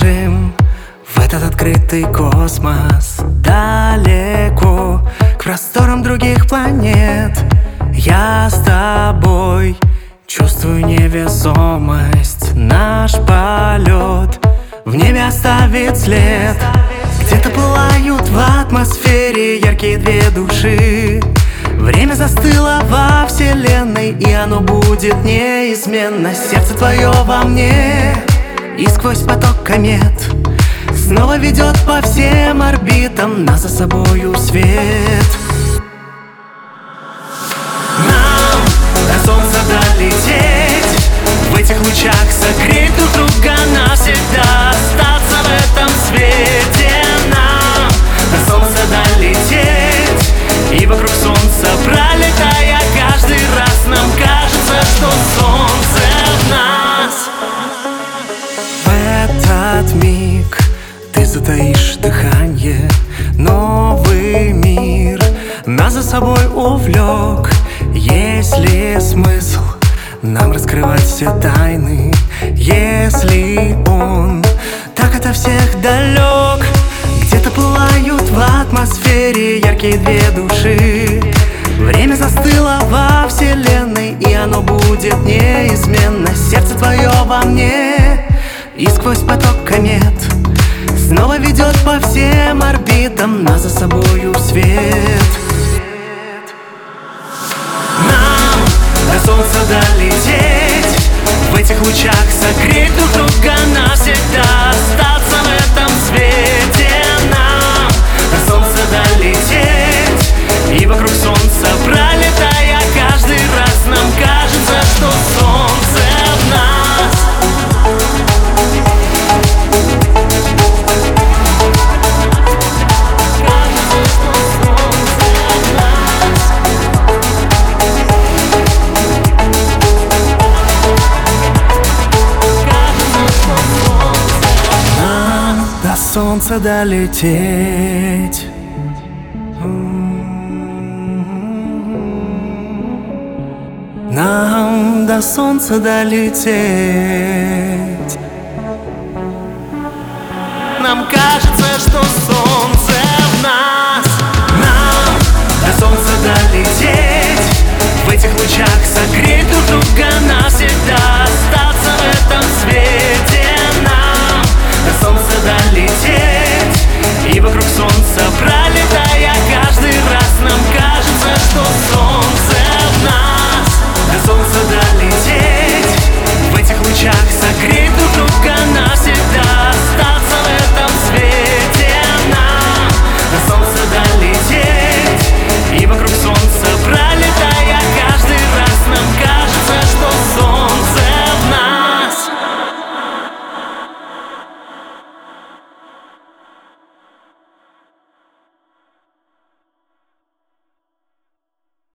бежим в этот открытый космос, далеко, к просторам других планет. Я с тобой чувствую невесомость. Наш полет в небе оставит след. Где-то пылают в атмосфере яркие две души. Время застыло во вселенной, и оно будет неизменно. Сердце твое во мне, и сквозь поток комет снова ведет по всем орбитам нас за собою свет. Нам до солнца долететь, в этих лучах согреть друг друга навсегда, остаться в этом свете. Нам до солнца долететь, и вокруг солнца пролетая каждый раз нам кажется, что солнце в нас. В этот миг ты затаишь дыхание. Новый мир нас за собой увлек. Есть ли смысл нам раскрывать все тайны, если он так ото всех далек? Где-то пылают в атмосфере яркие две души. Время застыло во вселенной, и оно будет неизменно. Сердце твое во мне, и сквозь поток комет снова ведет по всем орбитам нас за собою свет. Нам до солнца долететь, в этих лучах согреть друг друга навсегда, остаться в этом свете. Нам до солнца долететь, и вокруг солнца пролетая каждый раз нам кажется, что солнце в нас. До солнца долететь. Нам до солнца долететь. Нам кажется,